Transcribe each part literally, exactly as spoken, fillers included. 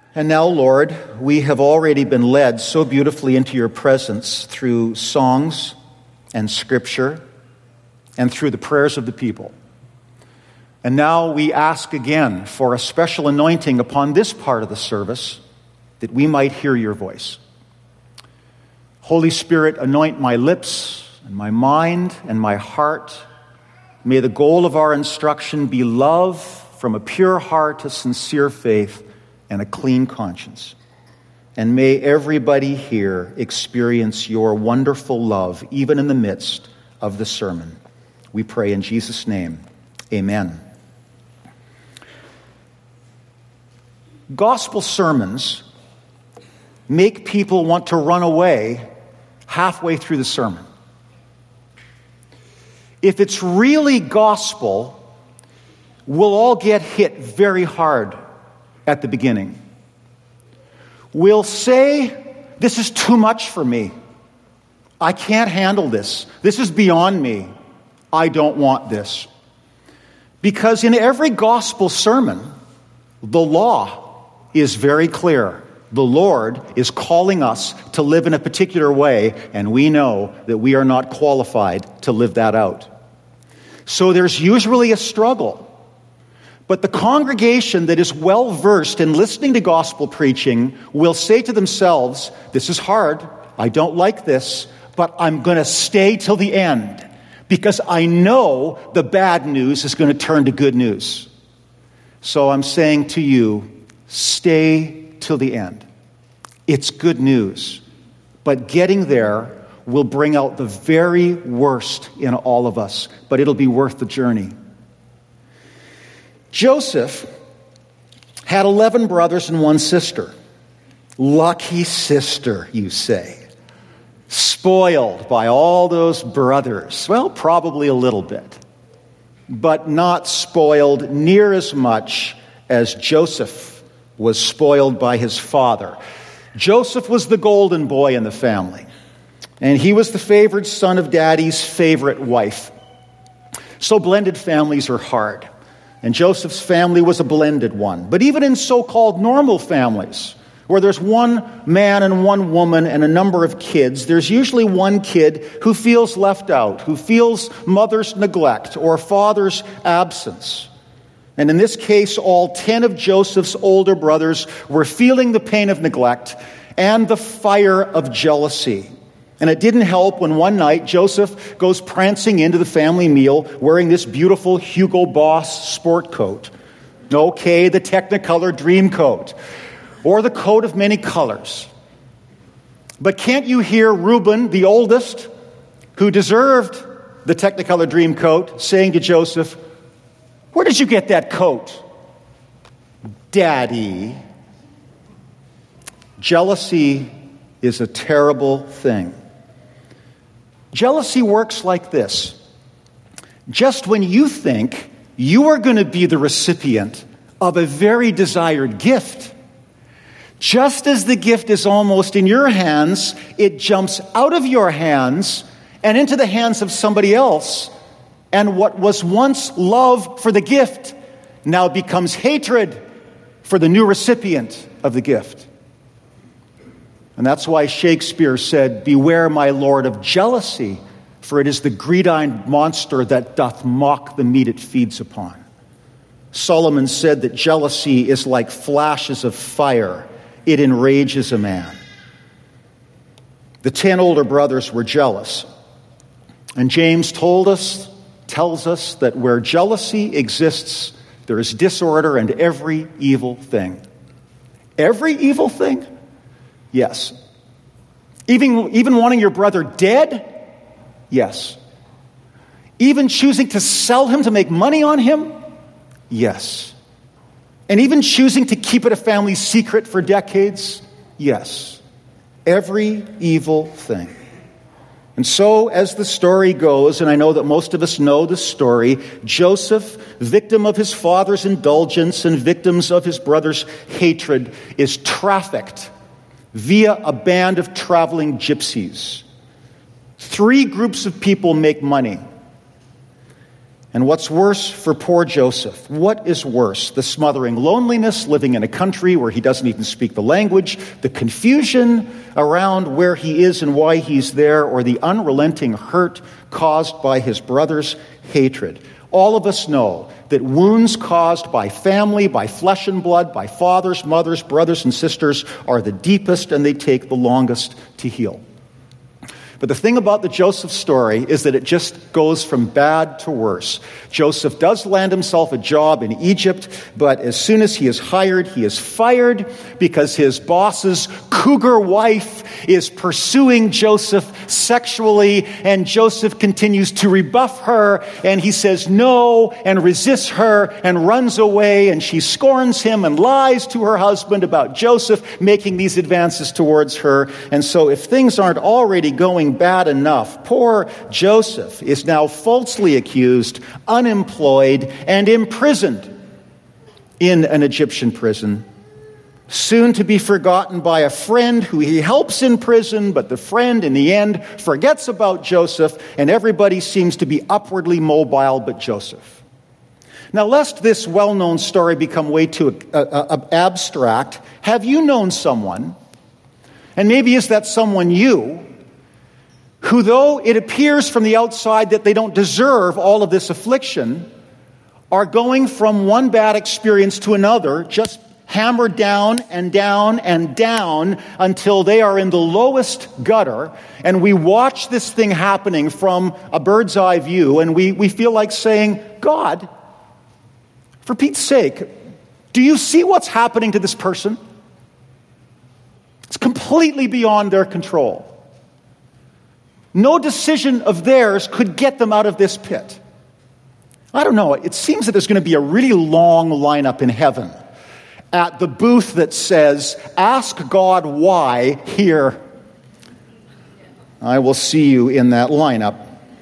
And now, Lord, we have already been led so beautifully into your presence through songs and scripture and through the prayers of the people. And now we ask again for a special anointing upon this part of the service that we might hear your voice. Holy Spirit, anoint my lips and my mind and my heart. May the goal of our instruction be love from a pure heart, a sincere faith, and a clean conscience. And may everybody here experience your wonderful love, even in the midst of the sermon. We pray in Jesus' name. Amen. Gospel sermons make people want to run away halfway through the sermon. If it's really gospel, we'll all get hit very hard at the beginning. We'll say, this is too much for me. I can't handle this. This is beyond me. I don't want this. Because in every gospel sermon, the law is very clear. The Lord is calling us to live in a particular way, and we know that we are not qualified to live that out. So there's usually a struggle. But the congregation that is well versed in listening to gospel preaching will say to themselves, this is hard, I don't like this, but I'm going to stay till the end because I know the bad news is going to turn to good news. So I'm saying to you, stay till the end. It's good news, but getting there will bring out the very worst in all of us, but it'll be worth the journey. Joseph had eleven brothers and one sister. Lucky sister, you say. Spoiled by all those brothers. Well, probably a little bit. But not spoiled near as much as Joseph was spoiled by his father. Joseph was the golden boy in the family. And he was the favored son of daddy's favorite wife. So blended families are hard. And Joseph's family was a blended one. But even in so-called normal families, where there's one man and one woman and a number of kids, there's usually one kid who feels left out, who feels mother's neglect or father's absence. And in this case, all ten of Joseph's older brothers were feeling the pain of neglect and the fire of jealousy. And it didn't help when one night Joseph goes prancing into the family meal wearing this beautiful Hugo Boss sport coat. Okay, the Technicolor dream coat. Or the coat of many colors. But can't you hear Reuben, the oldest, who deserved the Technicolor dream coat, saying to Joseph, where did you get that coat? Daddy. Jealousy is a terrible thing. Jealousy works like this. Just when you think you are going to be the recipient of a very desired gift, just as the gift is almost in your hands, it jumps out of your hands and into the hands of somebody else. And what was once love for the gift now becomes hatred for the new recipient of the gift. And that's why Shakespeare said, beware, my lord, of jealousy, for it is the greed-eyed monster that doth mock the meat it feeds upon. Solomon said that jealousy is like flashes of fire. It enrages a man. The ten older brothers were jealous. And James told us, tells us that where jealousy exists, there is disorder and every evil thing. Every evil thing? Yes. Even, even wanting your brother dead? Yes. Even choosing to sell him to make money on him? Yes. And even choosing to keep it a family secret for decades? Yes. Every evil thing. And so, as the story goes, and I know that most of us know the story, Joseph, victim of his father's indulgence and victims of his brother's hatred, is trafficked via a band of traveling gypsies. Three groups of people make money. And what's worse for poor Joseph? What is worse? The smothering loneliness, living in a country where he doesn't even speak the language, the confusion around where he is and why he's there, or the unrelenting hurt caused by his brother's hatred. All of us know that wounds caused by family, by flesh and blood, by fathers, mothers, brothers, and sisters are the deepest and they take the longest to heal. But the thing about the Joseph story is that it just goes from bad to worse. Joseph does land himself a job in Egypt, but as soon as he is hired, he is fired because his boss's cougar wife is pursuing Joseph sexually, and Joseph continues to rebuff her, and he says no and resists her and runs away, and she scorns him and lies to her husband about Joseph making these advances towards her. And so if things aren't already going bad enough, poor Joseph is now falsely accused, unemployed, and imprisoned in an Egyptian prison, soon to be forgotten by a friend who he helps in prison, but the friend in the end forgets about Joseph, and everybody seems to be upwardly mobile but Joseph. Now, lest this well-known story become way too uh, uh, abstract, have you known someone, and maybe is that someone you, who, though it appears from the outside that they don't deserve all of this affliction, are going from one bad experience to another, just hammered down and down and down until they are in the lowest gutter, and we watch this thing happening from a bird's eye view, and we, we feel like saying, God, for Pete's sake, do you see what's happening to this person? It's completely beyond their control. No decision of theirs could get them out of this pit. I don't know. It seems that there's going to be a really long lineup in heaven at the booth that says, ask God why here. I will see you in that lineup.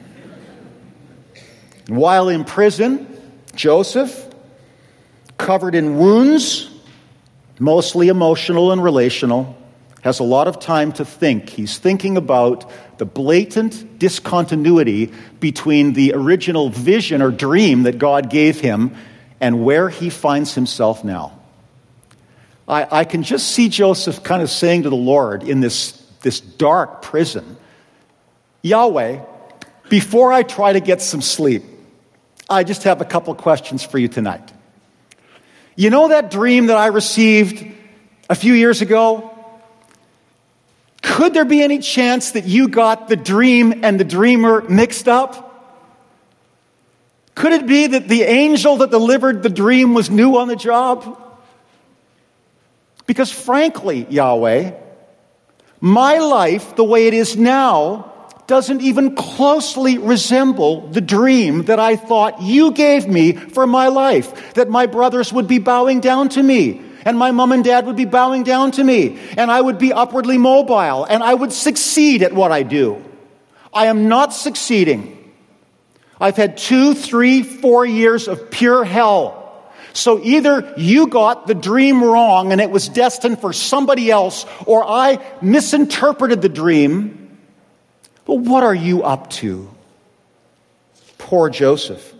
While in prison, Joseph, covered in wounds, mostly emotional and relational, has a lot of time to think. He's thinking about the blatant discontinuity between the original vision or dream that God gave him and where he finds himself now. I, I can just see Joseph kind of saying to the Lord in this, this dark prison, Yahweh, before I try to get some sleep, I just have a couple questions for you tonight. You know that dream that I received a few years ago? Could there be any chance that you got the dream and the dreamer mixed up? Could it be that the angel that delivered the dream was new on the job? Because frankly, Yahweh, my life, the way it is now, doesn't even closely resemble the dream that I thought you gave me for my life, that my brothers would be bowing down to me, and my mom and dad would be bowing down to me, and I would be upwardly mobile, and I would succeed at what I do. I am not succeeding. I've had two, three, four years of pure hell. So either you got the dream wrong and it was destined for somebody else, or I misinterpreted the dream. But what are you up to? Poor Joseph.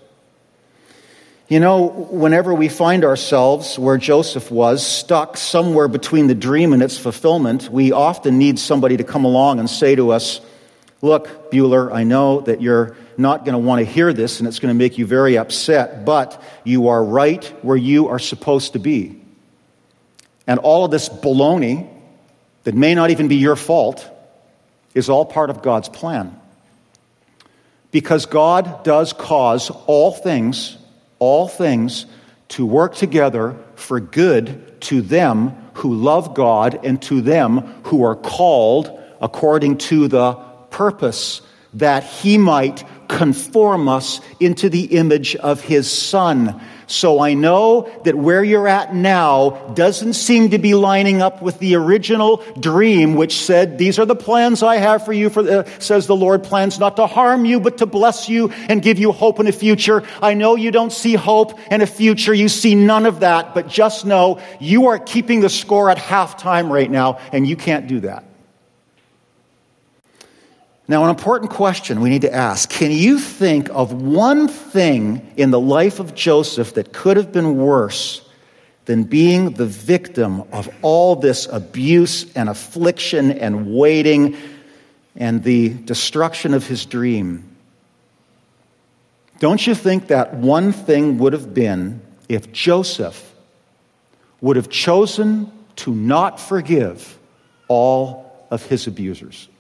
You know, whenever we find ourselves where Joseph was, stuck somewhere between the dream and its fulfillment, we often need somebody to come along and say to us, look, Bueller, I know that you're not going to want to hear this and it's going to make you very upset, but you are right where you are supposed to be. And all of this baloney that may not even be your fault is all part of God's plan. Because God does cause all things all things to work together for good to them who love God and to them who are called according to the purpose that he might conform us into the image of his Son. So I know that where you're at now doesn't seem to be lining up with the original dream, which said, these are the plans I have for you, for the, says the Lord, plans not to harm you, but to bless you and give you hope and a future. I know you don't see hope and a future. You see none of that, but just know you are keeping the score at halftime right now, and you can't do that. Now, an important question we need to ask: can you think of one thing in the life of Joseph that could have been worse than being the victim of all this abuse and affliction and waiting and the destruction of his dream? Don't you think that one thing would have been if Joseph would have chosen to not forgive all of his abusers?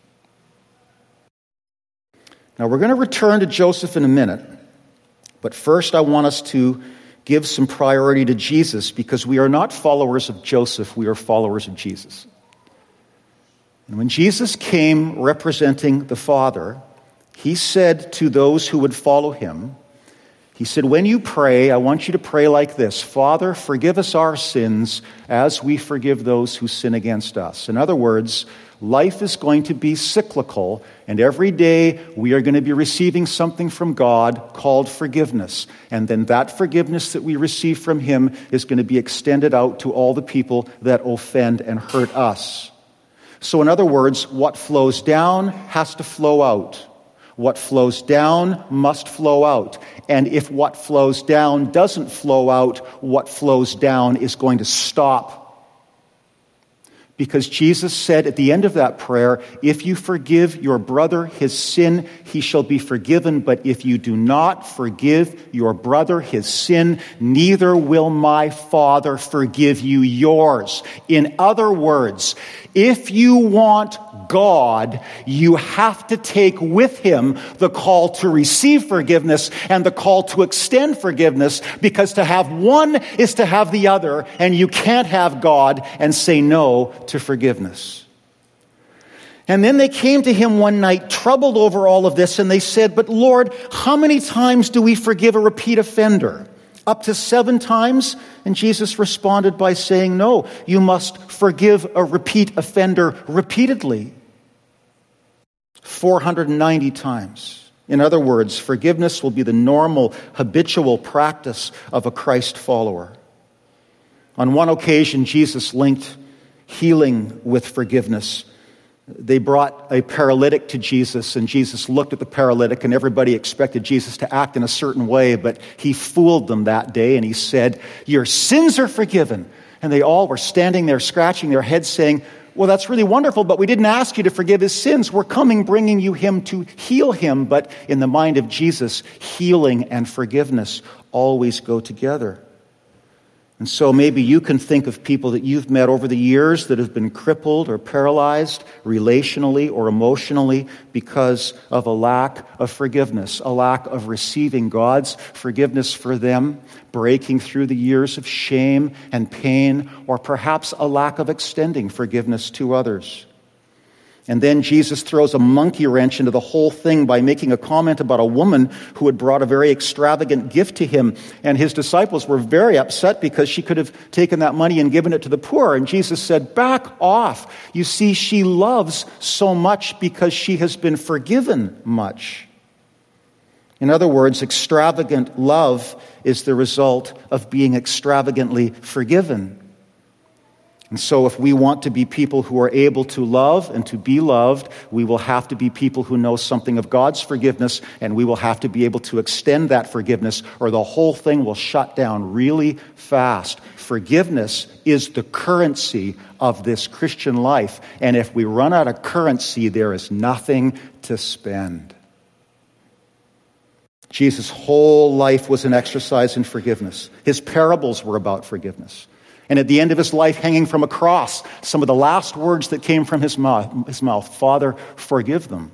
Now, we're going to return to Joseph in a minute, but first I want us to give some priority to Jesus, because we are not followers of Joseph, we are followers of Jesus. And when Jesus came representing the Father, he said to those who would follow him, he said, when you pray, I want you to pray like this: Father, forgive us our sins as we forgive those who sin against us. In other words, life is going to be cyclical, and every day we are going to be receiving something from God called forgiveness. And then that forgiveness that we receive from him is going to be extended out to all the people that offend and hurt us. So in other words, what flows down has to flow out. What flows down must flow out. And if what flows down doesn't flow out, what flows down is going to stop. Because Jesus said at the end of that prayer, if you forgive your brother his sin, he shall be forgiven. But if you do not forgive your brother his sin, neither will my Father forgive you yours. In other words, if you want God, you have to take with him the call to receive forgiveness and the call to extend forgiveness, because to have one is to have the other, and you can't have God and say no to forgiveness. And then they came to him one night, troubled over all of this, and they said, but Lord, how many times do we forgive a repeat offender? Up to seven times? And Jesus responded by saying, no, you must forgive a repeat offender repeatedly. four hundred ninety times. In other words, forgiveness will be the normal, habitual practice of a Christ follower. On one occasion, Jesus linked healing with forgiveness. They brought a paralytic to Jesus, and Jesus looked at the paralytic, and everybody expected Jesus to act in a certain way, but he fooled them that day, and he said, your sins are forgiven. And they all were standing there scratching their heads saying, well, that's really wonderful, but we didn't ask you to forgive his sins. We're coming, bringing you him to heal him. But in the mind of Jesus, healing and forgiveness always go together. And so maybe you can think of people that you've met over the years that have been crippled or paralyzed relationally or emotionally because of a lack of forgiveness, a lack of receiving God's forgiveness for them, breaking through the years of shame and pain, or perhaps a lack of extending forgiveness to others. And then Jesus throws a monkey wrench into the whole thing by making a comment about a woman who had brought a very extravagant gift to him. And his disciples were very upset because she could have taken that money and given it to the poor. And Jesus said, back off. You see, she loves so much because she has been forgiven much. In other words, extravagant love is the result of being extravagantly forgiven. And so if we want to be people who are able to love and to be loved, we will have to be people who know something of God's forgiveness, and we will have to be able to extend that forgiveness, or the whole thing will shut down really fast. Forgiveness is the currency of this Christian life, and if we run out of currency, there is nothing to spend. Jesus' whole life was an exercise in forgiveness. His parables were about forgiveness. And at the end of his life, hanging from a cross, some of the last words that came from his mouth, his mouth, Father, forgive them.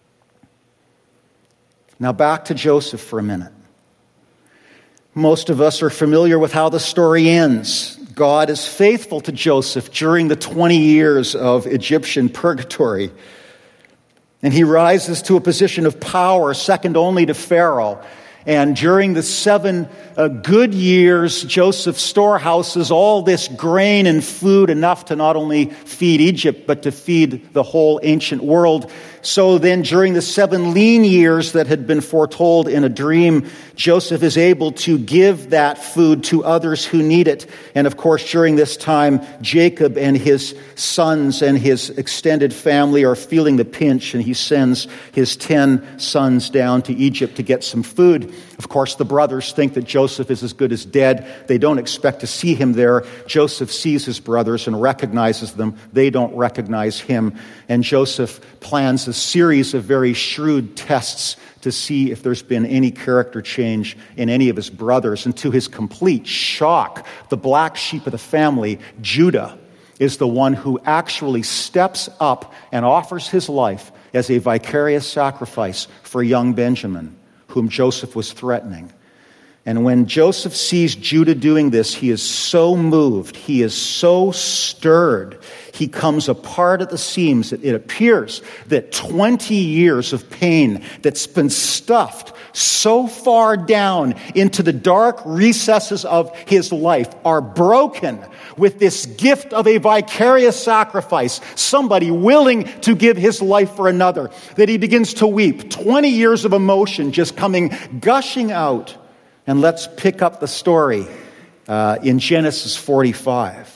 Now back to Joseph for a minute. Most of us are familiar with how the story ends. God is faithful to Joseph during the twenty years of Egyptian purgatory. And he rises to a position of power second only to Pharaoh. And during the seven uh, good years, Joseph storehouses all this grain and food, enough to not only feed Egypt, but to feed the whole ancient world. So then during the seven lean years that had been foretold in a dream, Joseph is able to give that food to others who need it. And of course, during this time, Jacob and his sons and his extended family are feeling the pinch, and he sends his ten sons down to Egypt to get some food. Of course, the brothers think that Joseph is as good as dead. They don't expect to see him there. Joseph sees his brothers and recognizes them. They don't recognize him. And Joseph plans a series of very shrewd tests to see if there's been any character change in any of his brothers. And to his complete shock, the black sheep of the family, Judah, is the one who actually steps up and offers his life as a vicarious sacrifice for young Benjamin, whom Joseph was threatening. And when Joseph sees Judah doing this, he is so moved, he is so stirred, he comes apart at the seams. It appears that twenty years of pain that's been stuffed so far down into the dark recesses of his life are broken with this gift of a vicarious sacrifice, somebody willing to give his life for another, that he begins to weep. twenty years of emotion just coming, gushing out. And let's pick up the story uh, in Genesis forty-five.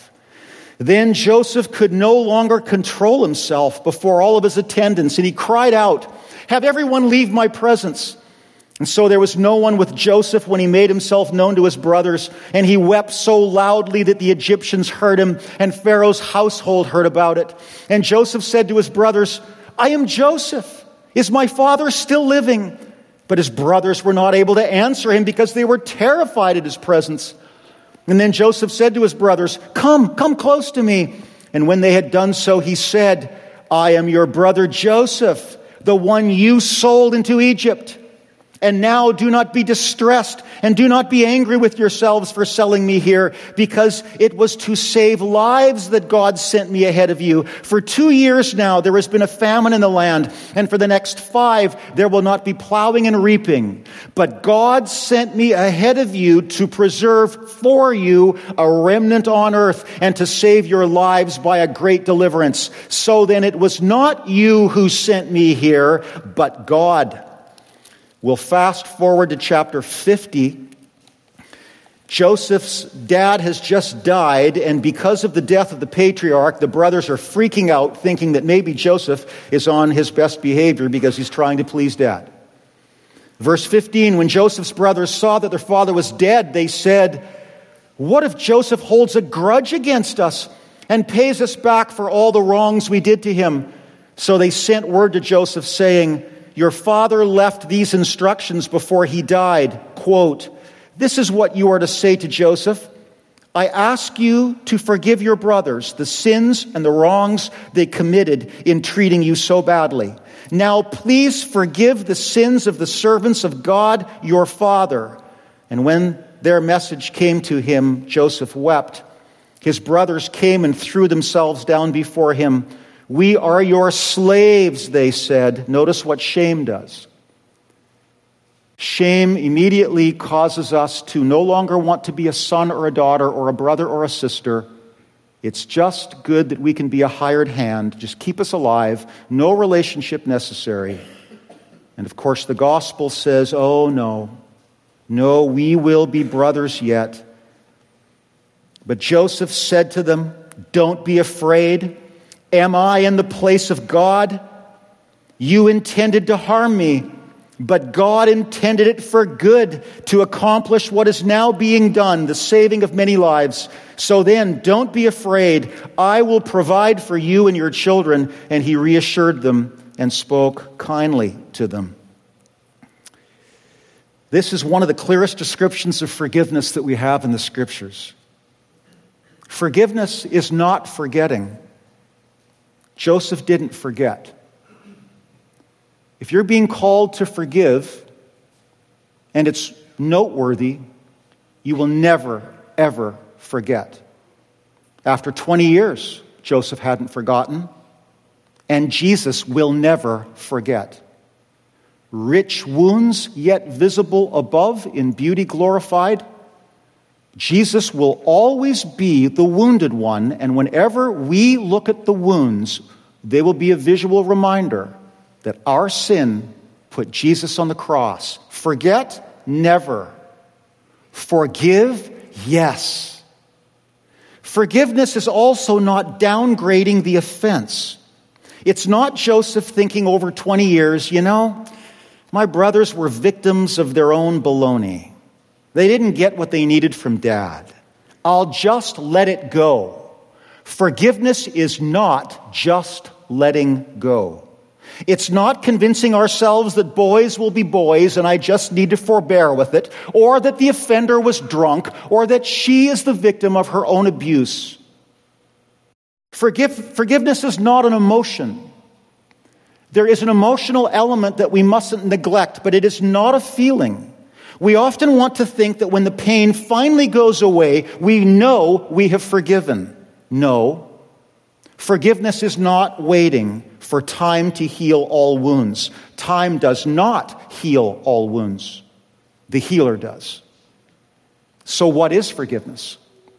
Then Joseph could no longer control himself before all of his attendants, and he cried out, "Have everyone leave my presence." And so there was no one with Joseph when he made himself known to his brothers, and he wept so loudly that the Egyptians heard him, and Pharaoh's household heard about it. And Joseph said to his brothers, "I am Joseph. Is my father still living?" But his brothers were not able to answer him because they were terrified at his presence. And then Joseph said to his brothers, "Come, come close to me." And when they had done so, he said, "I am your brother Joseph, the one you sold into Egypt. And now do not be distressed and do not be angry with yourselves for selling me here, because it was to save lives that God sent me ahead of you. For two years now there has been a famine in the land, and for the next five there will not be plowing and reaping. But God sent me ahead of you to preserve for you a remnant on earth and to save your lives by a great deliverance. So then it was not you who sent me here, but God." We'll fast forward to chapter fifty. Joseph's dad has just died, and because of the death of the patriarch, the brothers are freaking out, thinking that maybe Joseph is on his best behavior because he's trying to please dad. Verse fifteen, when Joseph's brothers saw that their father was dead, they said, "What if Joseph holds a grudge against us and pays us back for all the wrongs we did to him?" So they sent word to Joseph saying, "Your father left these instructions before he died. Quote, 'This is what you are to say to Joseph. I ask you to forgive your brothers the sins and the wrongs they committed in treating you so badly. Now please forgive the sins of the servants of God, your father.' And when their message came to him, Joseph wept. His brothers came and threw themselves down before him. 'We are your slaves,' they said." Notice what shame does. Shame immediately causes us to no longer want to be a son or a daughter or a brother or a sister. It's just good that we can be a hired hand. Just keep us alive. No relationship necessary. And of course the gospel says, oh no, no, we will be brothers yet. But Joseph said to them, "Don't be afraid. Am I in the place of God? You intended to harm me, but God intended it for good, to accomplish what is now being done, the saving of many lives. So then, don't be afraid. I will provide for you and your children." And he reassured them and spoke kindly to them. This is one of the clearest descriptions of forgiveness that we have in the Scriptures. Forgiveness is not forgetting. Joseph didn't forget. If you're being called to forgive, and it's noteworthy, you will never, ever forget. After twenty years, Joseph hadn't forgotten, and Jesus will never forget. rich wounds yet visible above, in beauty glorified. Jesus will always be the wounded one, and whenever we look at the wounds, they will be a visual reminder that our sin put Jesus on the cross. Forget? Never. Forgive? Yes. Forgiveness is also not downgrading the offense. It's not Joseph thinking over twenty years, you know, my brothers were victims of their own baloney. They didn't get what they needed from Dad. I'll just let it go. Forgiveness is not just letting go. It's not convincing ourselves that boys will be boys and I just need to forbear with it, or that the offender was drunk, or that she is the victim of her own abuse. Forgive, forgiveness is not an emotion. There is an emotional element that we mustn't neglect, but it is not a feeling. We often want to think that when the pain finally goes away, we know we have forgiven. No. Forgiveness is not waiting for time to heal all wounds. Time does not heal all wounds. The healer does. So what is forgiveness?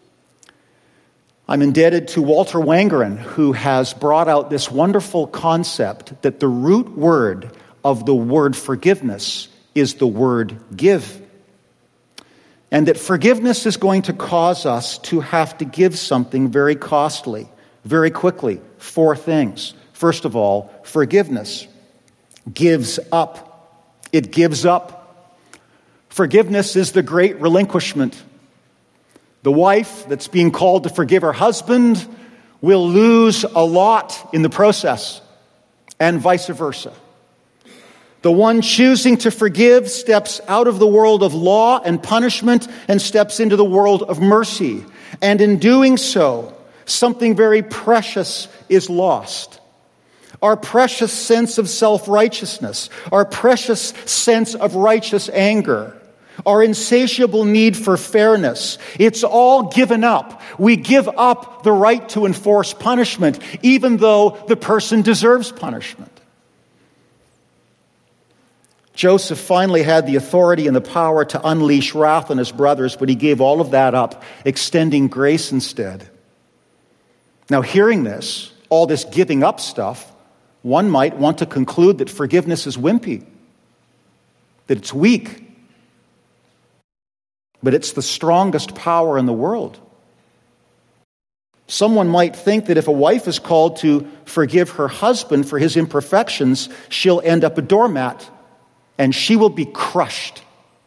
I'm indebted to Walter Wangerin, who has brought out this wonderful concept that the root word of the word forgiveness is the word give. And that forgiveness is going to cause us to have to give something very costly, very quickly. Four things. First of all, forgiveness gives up. It gives up. Forgiveness is the great relinquishment. The wife that's being called to forgive her husband will lose a lot in the process, and vice versa. The one choosing to forgive steps out of the world of law and punishment and steps into the world of mercy. And in doing so, something very precious is lost. Our precious sense of self-righteousness, our precious sense of righteous anger, our insatiable need for fairness, it's all given up. We give up the right to enforce punishment, even though the person deserves punishment. Joseph finally had the authority and the power to unleash wrath on his brothers, but he gave all of that up, extending grace instead. Now, hearing this, all this giving up stuff, one might want to conclude that forgiveness is wimpy, that it's weak. But it's the strongest power in the world. Someone might think that if a wife is called to forgive her husband for his imperfections, she'll end up a doormat and she will be crushed.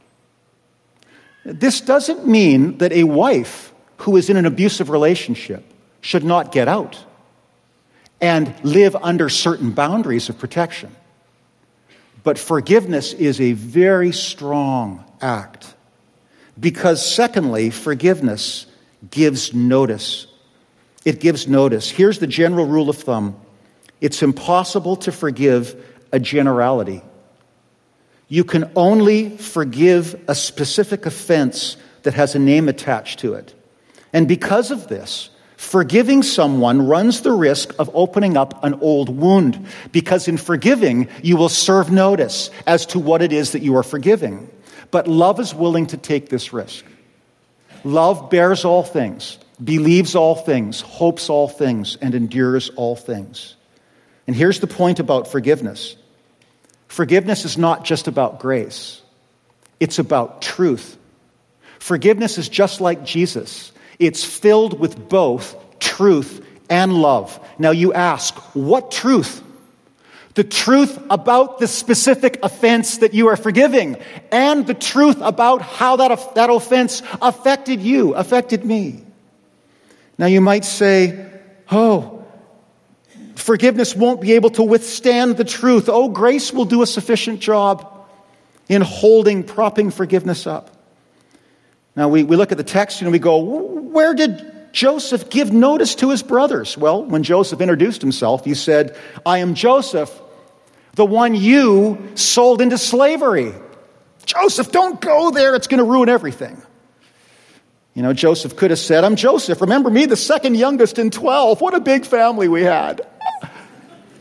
This doesn't mean that a wife who is in an abusive relationship should not get out and live under certain boundaries of protection. But forgiveness is a very strong act. Because secondly, forgiveness gives notice. It gives notice. Here's the general rule of thumb. It's impossible to forgive a generality. You can only forgive a specific offense that has a name attached to it. And because of this, forgiving someone runs the risk of opening up an old wound. Because in forgiving, you will serve notice as to what it is that you are forgiving. But love is willing to take this risk. Love bears all things, believes all things, hopes all things, and endures all things. And here's the point about forgiveness. Forgiveness is not just about grace. It's about truth. Forgiveness is just like Jesus. It's filled with both truth and love. Now you ask, what truth? The truth about the specific offense that you are forgiving, and the truth about how that, that offense affected you, affected me. Now you might say, oh, forgiveness won't be able to withstand the truth. Oh, grace will do a sufficient job in holding, propping forgiveness up. Now we, we look at the text and we go, where did Joseph give notice to his brothers? Well, when Joseph introduced himself, he said, I am Joseph, the one you sold into slavery. Joseph, don't go there. It's going to ruin everything. You know, Joseph could have said, I'm Joseph. Remember me, the second youngest in twelve. What a big family we had.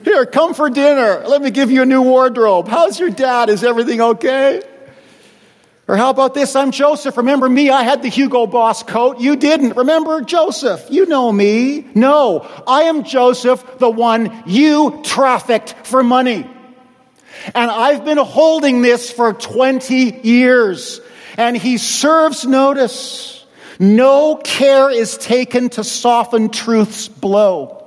Here, come for dinner. Let me give you a new wardrobe. How's your dad? Is everything okay? Or how about this? I'm Joseph. Remember me? I had the Hugo Boss coat. You didn't. Remember Joseph? You know me. No, I am Joseph, the one you trafficked for money. And I've been holding this for twenty years. And he serves notice. No care is taken to soften truth's blow.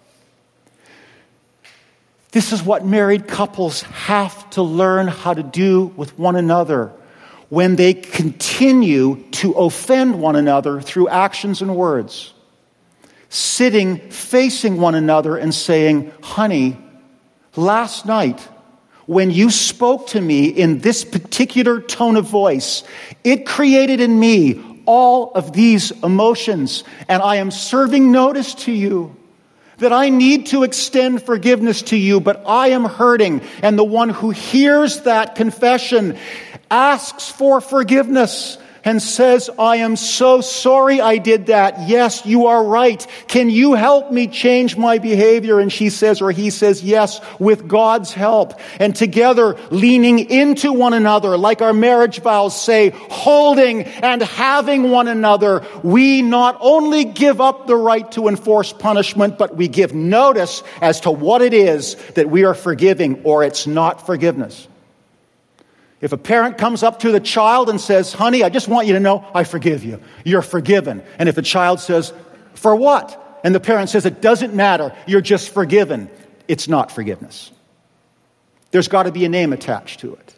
This is what married couples have to learn how to do with one another when they continue to offend one another through actions and words. Sitting, facing one another and saying, honey, last night when you spoke to me in this particular tone of voice, it created in me all of these emotions, and I am serving notice to you that I need to extend forgiveness to you, but I am hurting. And the one who hears that confession asks for forgiveness and says, I am so sorry I did that. Yes, you are right. Can you help me change my behavior? And she says, or he says, yes, with God's help. And together, leaning into one another, like our marriage vows say, holding and having one another, we not only give up the right to enforce punishment, but we give notice as to what it is that we are forgiving, or it's not forgiveness. If a parent comes up to the child and says, honey, I just want you to know I forgive you. You're forgiven. And if the child says, for what? And the parent says, it doesn't matter. You're just forgiven. It's not forgiveness. There's got to be a name attached to it.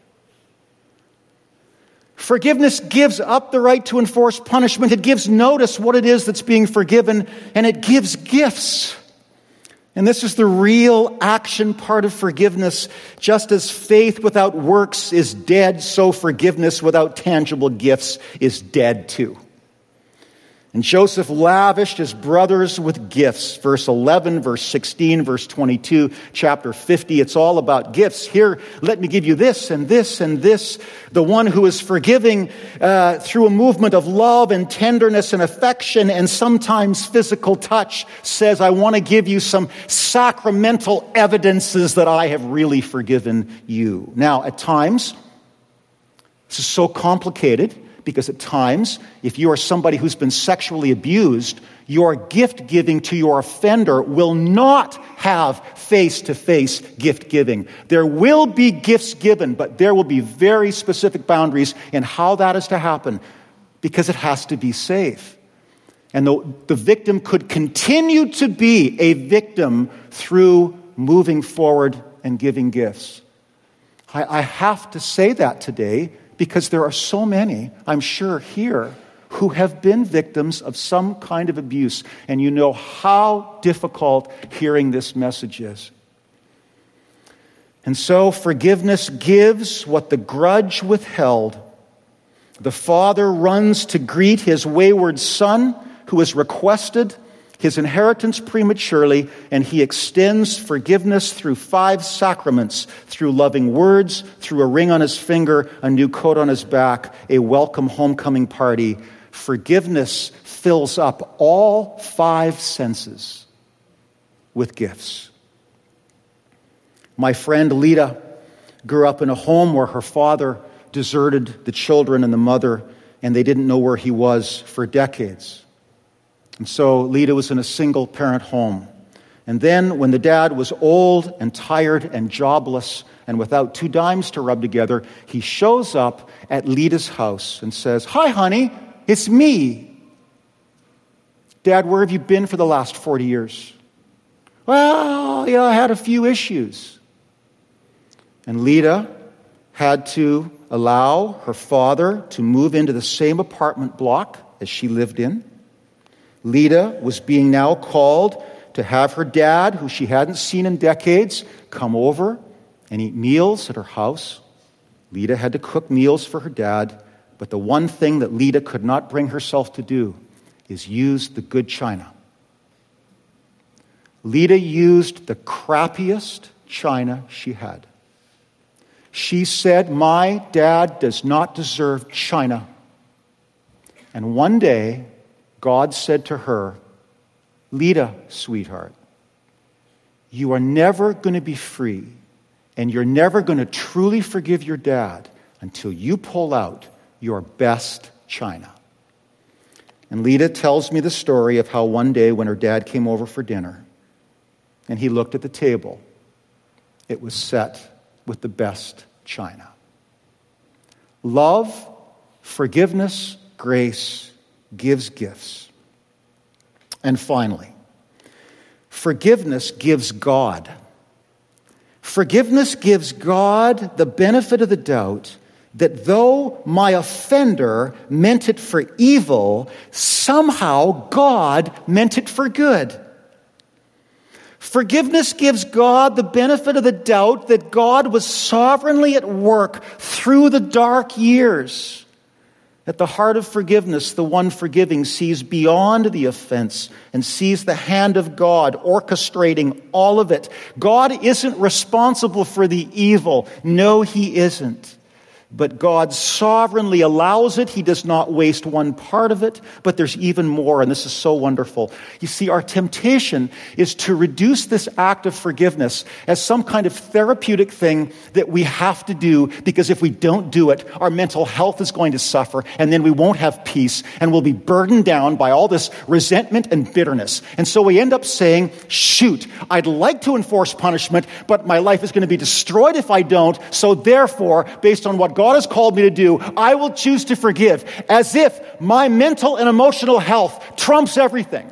Forgiveness gives up the right to enforce punishment. It gives notice what it is that's being forgiven, and it gives gifts. And this is the real action part of forgiveness. Just as faith without works is dead, so forgiveness without tangible gifts is dead too. And Joseph lavished his brothers with gifts. Verse eleven, verse sixteen, verse twenty-two, chapter fifty. It's all about gifts. Here, let me give you this and this and this. The one who is forgiving uh, through a movement of love and tenderness and affection and sometimes physical touch says, I want to give you some sacramental evidences that I have really forgiven you. Now, at times, this is so complicated, because at times, if you are somebody who's been sexually abused, your gift giving to your offender will not have face-to-face gift giving. There will be gifts given, but there will be very specific boundaries in how that is to happen, because it has to be safe. And the, the victim could continue to be a victim through moving forward and giving gifts. I, I have to say that today, because there are so many, I'm sure, here who have been victims of some kind of abuse. And you know how difficult hearing this message is. And so forgiveness gives what the grudge withheld. The father runs to greet his wayward son who has requested his inheritance prematurely, and he extends forgiveness through five sacraments, through loving words, through a ring on his finger, a new coat on his back, a welcome homecoming party. Forgiveness fills up all five senses with gifts. My friend Lita grew up in a home where her father deserted the children and the mother, and they didn't know where he was for decades. And so Lita was in a single-parent home. And then when the dad was old and tired and jobless and without two dimes to rub together, he shows up at Lita's house and says, hi, honey, it's me. Dad, where have you been for the last forty years? Well, yeah, I had a few issues. And Lita had to allow her father to move into the same apartment block as she lived in. Lita was being now called to have her dad, who she hadn't seen in decades, come over and eat meals at her house. Lita had to cook meals for her dad, but the one thing that Lita could not bring herself to do is use the good china. Lita used the crappiest china she had. She said, my dad does not deserve china. And one day, God said to her, Lita, sweetheart, you are never going to be free, and you're never going to truly forgive your dad until you pull out your best china. And Lita tells me the story of how one day when her dad came over for dinner, and he looked at the table, it was set with the best china. Love, forgiveness, grace gives gifts. And finally, forgiveness gives God. Forgiveness gives God the benefit of the doubt that though my offender meant it for evil, somehow God meant it for good. Forgiveness gives God the benefit of the doubt that God was sovereignly at work through the dark years. At the heart of forgiveness, the one forgiving sees beyond the offense and sees the hand of God orchestrating all of it. God isn't responsible for the evil. No, He isn't. But God sovereignly allows it. He does not waste one part of it. But there's even more, and this is so wonderful. You see, our temptation is to reduce this act of forgiveness as some kind of therapeutic thing that we have to do, because if we don't do it, our mental health is going to suffer, and then we won't have peace, and we'll be burdened down by all this resentment and bitterness. And so we end up saying, shoot, I'd like to enforce punishment, but my life is going to be destroyed if I don't, so therefore, based on what God God has called me to do, I will choose to forgive, as if my mental and emotional health trumps everything.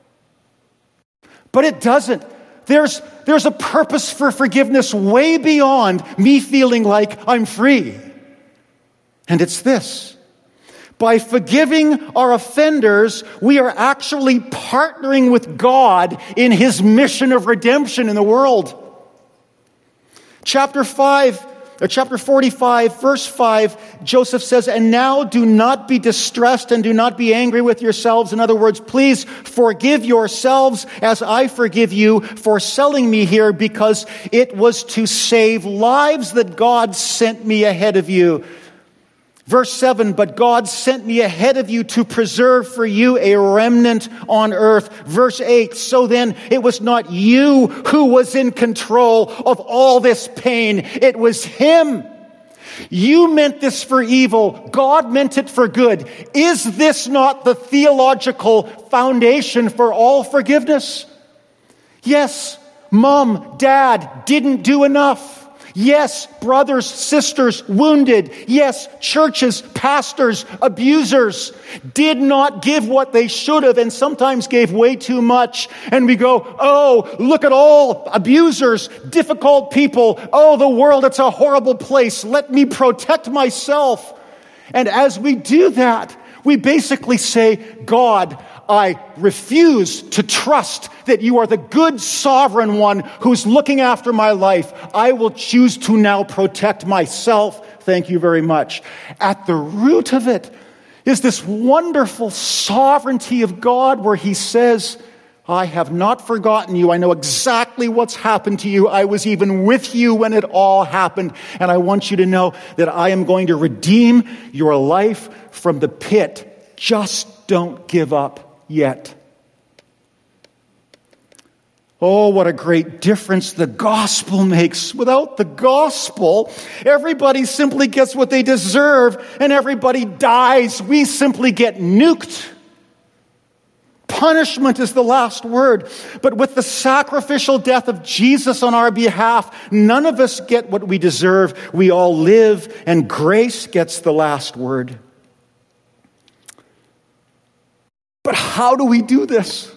But it doesn't. There's, there's a purpose for forgiveness way beyond me feeling like I'm free. And it's this. By forgiving our offenders, we are actually partnering with God in His mission of redemption in the world. Chapter five Or chapter forty-five, verse five, Joseph says, "And now do not be distressed and do not be angry with yourselves." In other words, please forgive yourselves as I forgive you for selling me here, because it was to save lives that God sent me ahead of you. Verse seven, "But God sent me ahead of you to preserve for you a remnant on earth." Verse eight, "So then it was not you who was in control of all this pain. It was Him. You meant this for evil. God meant it for good." Is this not the theological foundation for all forgiveness? Yes, Mom, Dad didn't do enough. Yes, brothers, sisters, wounded. Yes, churches, pastors, abusers did not give what they should have, and sometimes gave way too much. And we go, oh, look at all abusers, difficult people. Oh, the world, it's a horrible place. Let me protect myself. And as we do that, we basically say, God, I refuse to trust that you are the good sovereign one who's looking after my life. I will choose to now protect myself. Thank you very much. At the root of it is this wonderful sovereignty of God, where He says, I have not forgotten you. I know exactly what's happened to you. I was even with you when it all happened. And I want you to know that I am going to redeem your life from the pit. Just don't give up yet. Oh, what a great difference the gospel makes. Without the gospel, everybody simply gets what they deserve and everybody dies. We simply get nuked. Punishment is the last word. But with the sacrificial death of Jesus on our behalf, none of us get what we deserve. We all live, and grace gets the last word. But how do we do this?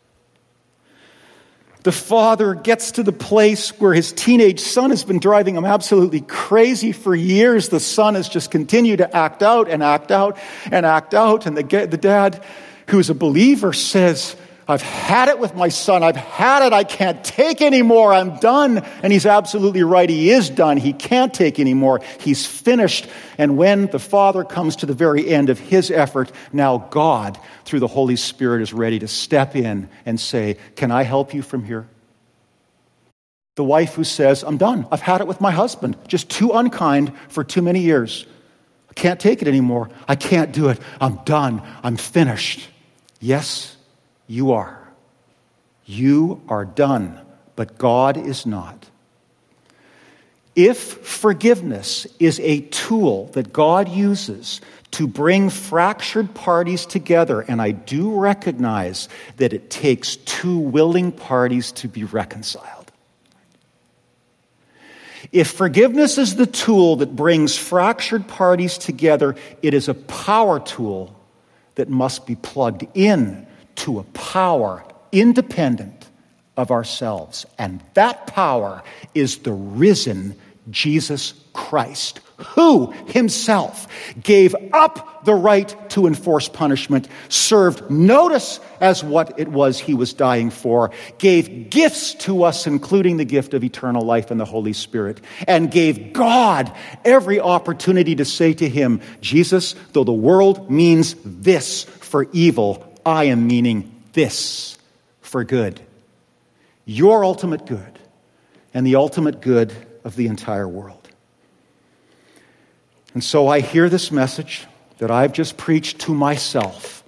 The father gets to the place where his teenage son has been driving him absolutely crazy for years. The son has just continued to act out and act out and act out. And the, the dad, who's a believer, says, I've had it with my son. I've had it. I can't take anymore. I'm done. And he's absolutely right. He is done. He can't take anymore. He's finished. And when the father comes to the very end of his effort, now God, through the Holy Spirit, is ready to step in and say, can I help you from here? The wife who says, I'm done. I've had it with my husband. Just too unkind for too many years. I can't take it anymore. I can't do it. I'm done. I'm finished. Yes, you are. You are done but God is not. If forgiveness is a tool that God uses to bring fractured parties together, and I do recognize that it takes two willing parties to be reconciled. If forgiveness is the tool that brings fractured parties together, it is a power tool that must be plugged in to a power independent of ourselves. And that power is the risen Jesus Christ, who himself gave up the right to enforce punishment, served notice as what it was he was dying for, gave gifts to us, including the gift of eternal life and the Holy Spirit, and gave God every opportunity to say to him, Jesus, though the world means this for evil, I am meaning this for good. Your ultimate good and the ultimate good of the entire world. And so I hear this message that I've just preached to myself.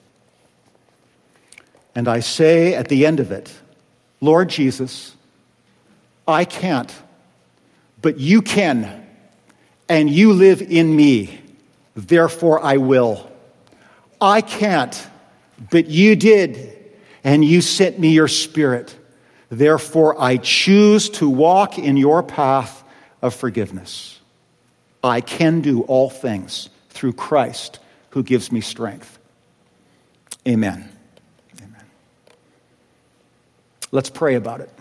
And I say at the end of it, Lord Jesus, I can't, but you can, and you live in me. Therefore I will. I can't, but you did, and you sent me your Spirit. Therefore, I choose to walk in your path of forgiveness. I can do all things through Christ who gives me strength. Amen. Amen. Let's pray about it.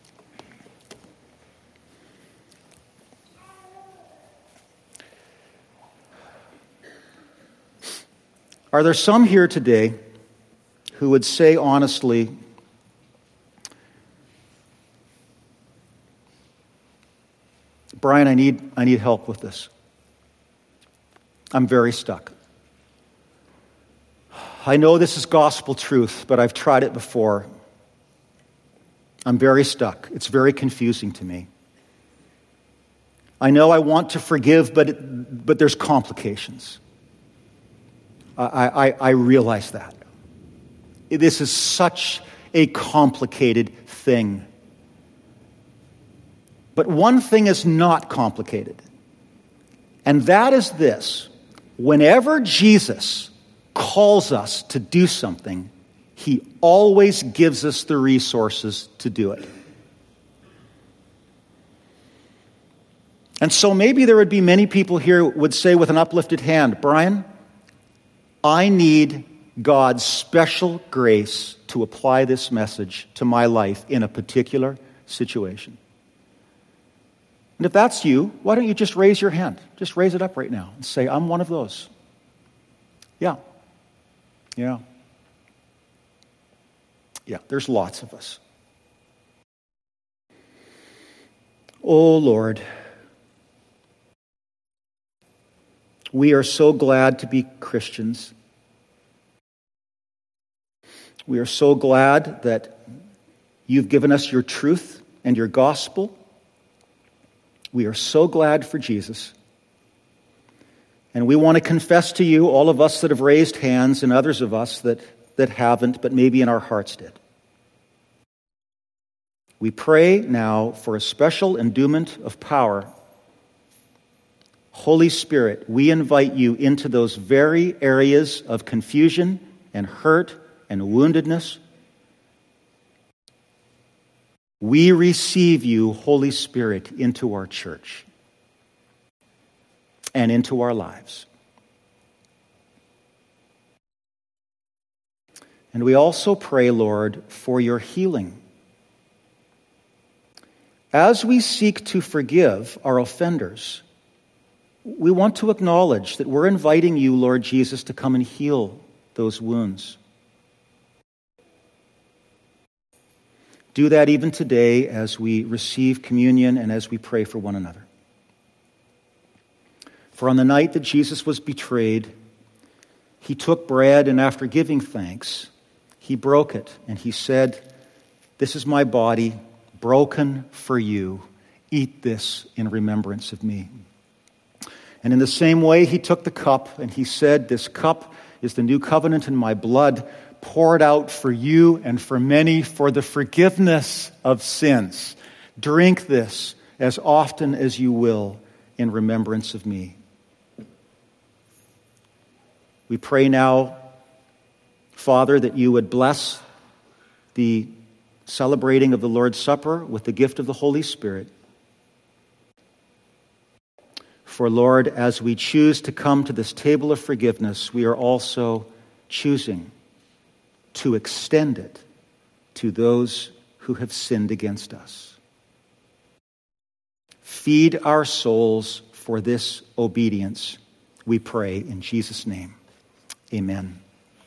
Are there some here today who would say honestly, Brian, I need, I need help with this. I'm very stuck. I know this is gospel truth, but I've tried it before. I'm very stuck. It's very confusing to me. I know I want to forgive, but it, but there's complications. I, I, I realize that. This is such a complicated thing. But one thing is not complicated, and that is this. Whenever Jesus calls us to do something, he always gives us the resources to do it. And so maybe there would be many people here who would say with an uplifted hand, Brian, I need God's special grace to apply this message to my life in a particular situation. And if that's you, why don't you just raise your hand? Just raise it up right now and say, I'm one of those. Yeah. Yeah. Yeah, there's lots of us. Oh, Lord, we are so glad to be Christians. We are so glad that you've given us your truth and your gospel. We are so glad for Jesus. And we want to confess to you, all of us that have raised hands and others of us that, that haven't, but maybe in our hearts did. We pray now for a special endowment of power. Holy Spirit, we invite you into those very areas of confusion and hurt and woundedness. We receive you, Holy Spirit, into our church and into our lives. And we also pray, Lord, for your healing. As we seek to forgive our offenders, we want to acknowledge that we're inviting you, Lord Jesus, to come and heal those wounds. Do that even today as we receive communion and as we pray for one another. For on the night that Jesus was betrayed, he took bread and after giving thanks, he broke it and he said, "This is my body broken for you. Eat this in remembrance of me." And in the same way, he took the cup and he said, "This cup is the new covenant in my blood. poured out for you and for many for the forgiveness of sins. Drink this as often as you will in remembrance of me. We pray now, Father, that you would bless the celebrating of the Lord's Supper with the gift of the Holy Spirit. For, Lord, as we choose to come to this table of forgiveness, we are also choosing to extend it to those who have sinned against us. Feed our souls for this obedience, we pray in Jesus' name. Amen.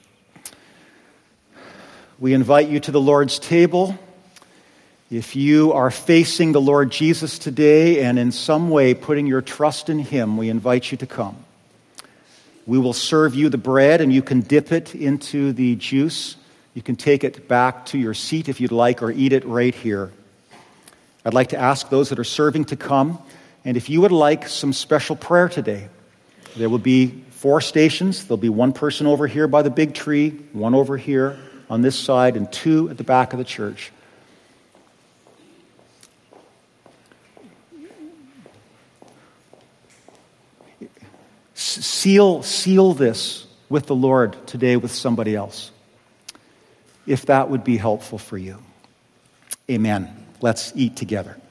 We invite you to the Lord's table. If you are facing the Lord Jesus today and in some way putting your trust in him, we invite you to come. We will serve you the bread and you can dip it into the juice. You can take it back to your seat if you'd like, or eat it right here. I'd like to ask those that are serving to come. And if you would like some special prayer today, there will be four stations. There'll be one person over here by the big tree, one over here on this side, and two at the back of the church. Seal, seal this with the Lord today with somebody else, if that would be helpful for you. Amen. Let's eat together.